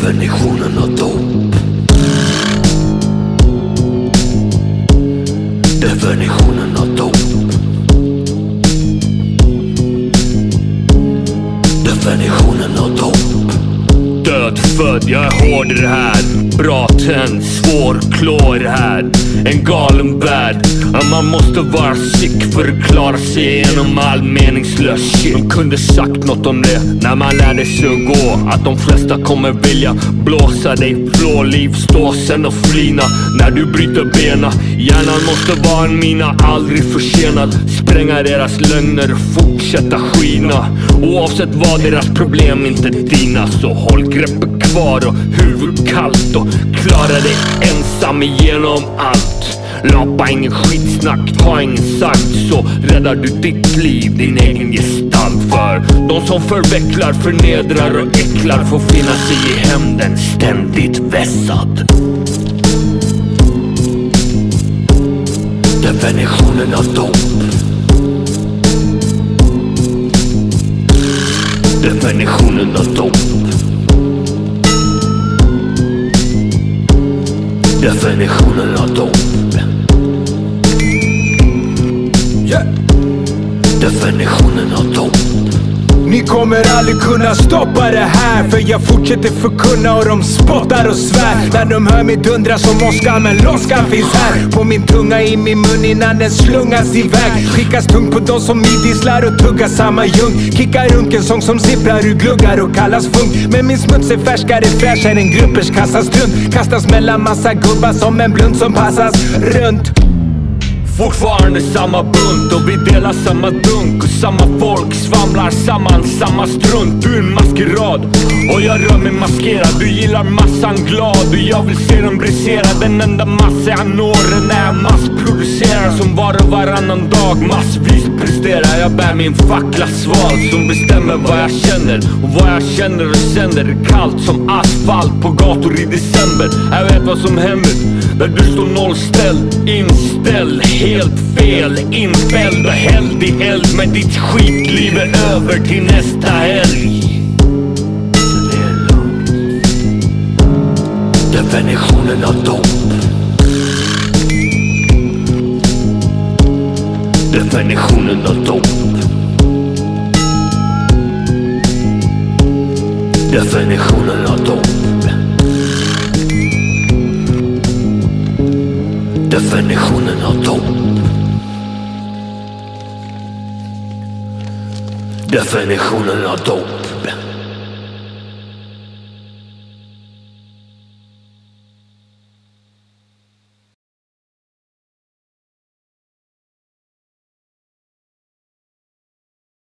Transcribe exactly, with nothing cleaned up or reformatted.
Definitionen av dop. Definitionen av dop. Definitionen av dop. Dödfödd, jag är hård i det här. Bra tänd, svår klå i det här. En galen värld. Man måste vara sick för att klara sig igenom all meningslös shit. De kunde sagt något om det när man lärde sig att gå. Att de flesta kommer vilja blåsa dig, flå livståsen och flina när du bryter bena. Hjärnan måste vara en mina, aldrig försenad. Spränga deras lögner och fortsätta skina. Oavsett vad deras problem, inte dina. Så håll greppet kvar och huvud kallt och klara dig ensam igenom allt. Lapa ingen skitsnack, ha ingen sagt. Så räddar du ditt liv, din egen gestalt. För de som förvecklar, förnedrar och äcklar får finna sig i hämnden, ständigt vässad. Definitionen av dop. Definitionen av dop. Definitionen av dop. Yeah. Definitionen av dop. Ni kommer aldrig kunna stoppa det här, för jag fortsätter förkunna och de spottar och svär. När de hör mig dundra som Oscar, men loskan finns här. På min tunga, i min mun innan den slungas iväg. Skickas tungt på de som idisslar och tuggar samma ljung. Kickar runken sång som sipprar ur gluggar och kallas funk. Men min smuts är färskare, fräschare än gruppers kastas strunt. Kastas mellan massa gubbar som en blunt som passas runt. Fortfarande samma bunt och vi delar samma dunk. Och samma folk svamlar samman, samma strunt. Du är en maskerad och jag rör mig maskerad. Du gillar massan glad och jag vill se den brisera. Den enda massa jag når är när jag massproducerar. Som var och varannan dag massvis presterar. Jag bär min fackla sval som bestämmer vad jag känner. Och vad jag känner och sänder är kallt som asfalt på gator i december. Jag vet vad som händer där du står nollställd, inställd, helt fel, infälld och hälld i eld. Men ditt skitliv är över till nästa helg. Det är lugnt. Definitionen av dop. Definitionen av dop. Definitionen av dop. Definitionen av dop. Definitionen av dop.